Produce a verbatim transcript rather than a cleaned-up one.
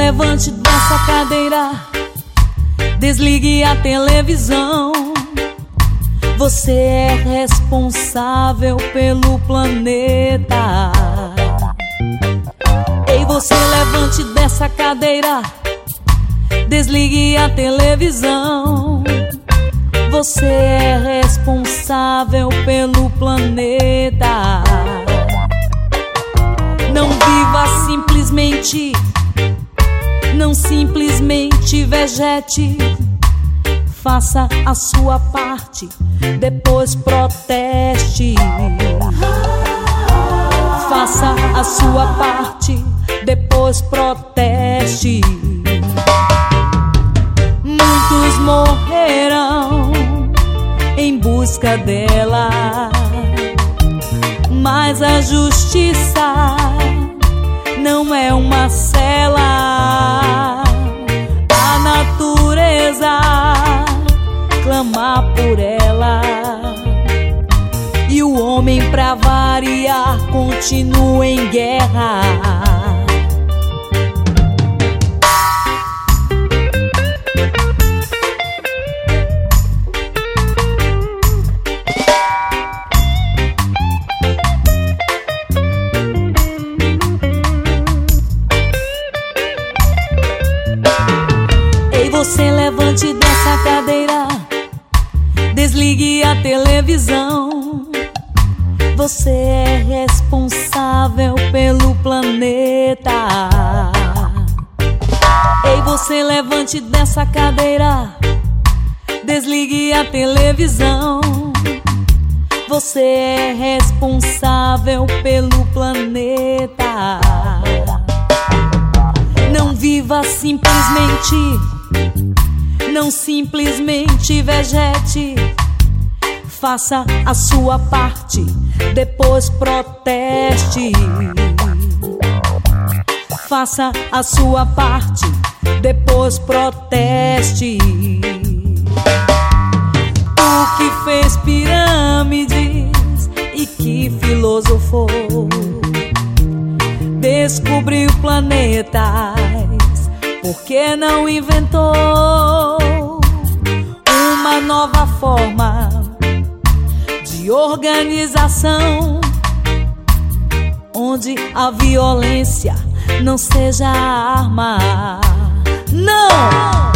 levante dessa cadeira, desligue a televisão. Você é responsável pelo planeta. Ei, você levante dessa cadeira, desligue a televisão. Você é responsável pelo planeta. Não viva simplesmente, não simplesmente vegete. Faça a sua parte, depois proteste. Faça a sua parte, depois proteste. Muitos morrerão em busca dela, mas a justiça não é uma cela. A natureza clama por ela, e o homem, pra variar, continua em guerra. Ei, você levante dessa cadeira, desligue a televisão. Você é responsável pelo planeta. Ei, você levante dessa cadeira, desligue a televisão. Você é responsável pelo planeta. Não viva simplesmente, não simplesmente vegete. Faça a sua parte, depois proteste. Faça a sua parte, depois proteste. O que fez pirâmides e que filosofou, descobriu planetas, por que não inventou uma nova forma de organização, onde a violência não seja a arma? Não!